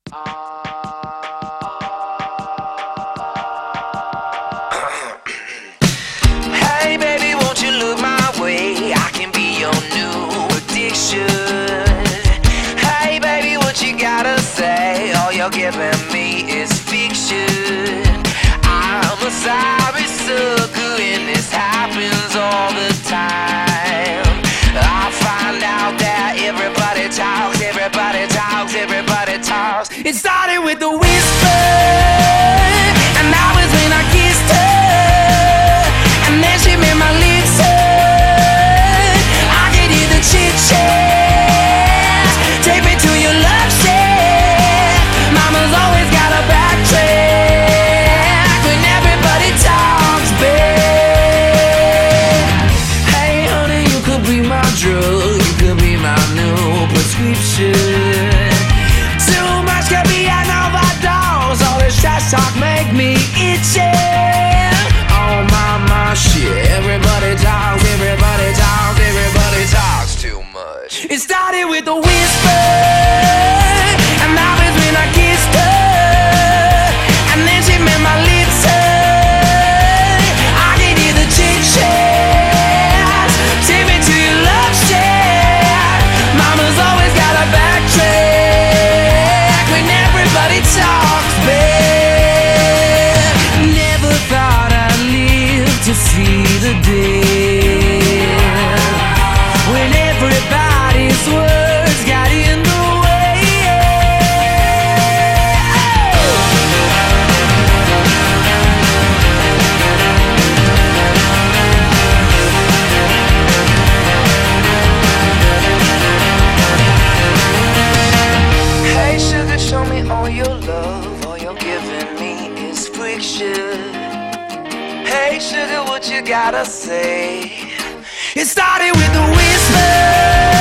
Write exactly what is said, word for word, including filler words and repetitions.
Hey baby, won't you look my way? I can be your new addiction. Hey baby, what you gotta say? All you're giving me is fiction. I'm a sorry sucker and this happens all the time. I find out that everybody talks, everybody talks, everybody talks. It started with a whisper, and that was when I kissed her. And then she made my lips hurt. I could hear the chit-chat. Take me to your love shack. Mama's always got a backtrack when everybody talks back. Hey honey, you could be my drug, you could be my new prescription. Too much could be an overdose. All this trash talk make me itchy. Oh my, my shit. Everybody talks, everybody talks, everybody talks too much. It started with a whisper, and that was when I kissed her. And then she made my lips hurt. I could hear the chit-chat. Take me to your love shack. Mama's always got a backtrack when everybody talks back. Never thought I'd live to see the day when everybody's words got in the way. Hey sugar, show me all your love. All you're giving me is friction. Hey sugar, what you gotta say? It started with a whisper.